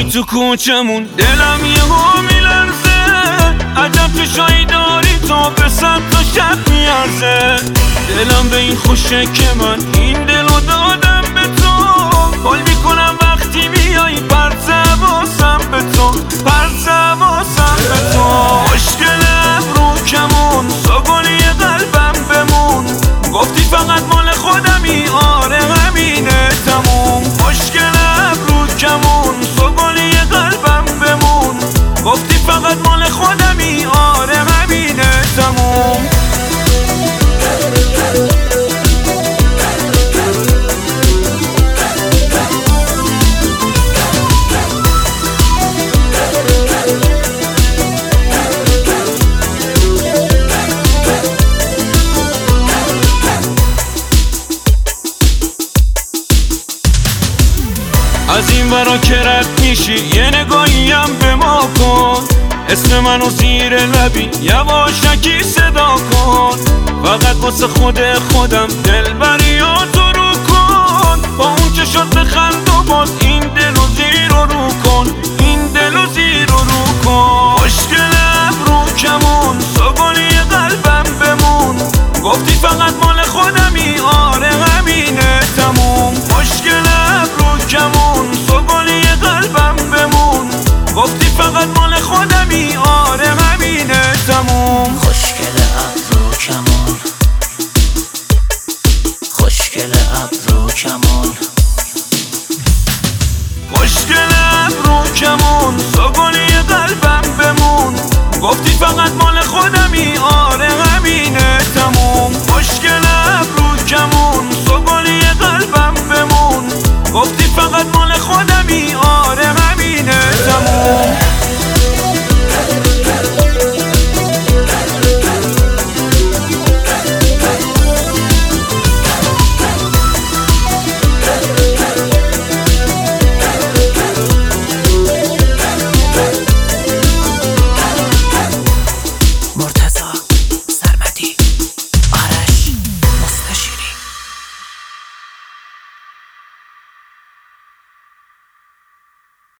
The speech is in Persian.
تو کوچمون دلم یهو میلرزه، عجب چشایی داری تو به صد تا شب میارزه. دلم به این خوشه که من این دلو دادم به تو، حال میکنم وقتی میای پرت حواسم به تو، پرت حواسم به تو. مشکلم رو کمون سوگلی قلبم بمون، گفتی فقط مال خودمی آره همینه تموم. مشکلم رو کمون سوگلی قلبم بمون، گفتی فقط مال خودمی آره همینه تموم. از این ورا که رد میشی یه نگاهیم به ما کن، اسم منو زیر لبی یواشکی صدا کن. فقط واسه خودم دلبریاتو رو کن، با اون چشات بخند و باز این دلو زیر رو کن، این دلو زیر رو کن. مشکلم رو کمون سوگلی قلبم بمون، گفتی فقط مال خودمی آره همینه تموم. مشکلم رو کمون سوگلی قلبم بمون، گفتی فقط مال خودمی آره همینه تموم. خوشگل ابرو کمون، خوشگل ابرو کمون، خوشگلم رو کمون سوگلی قلبم بمون، گفتی فقط مال خودمی آره همینه تموم.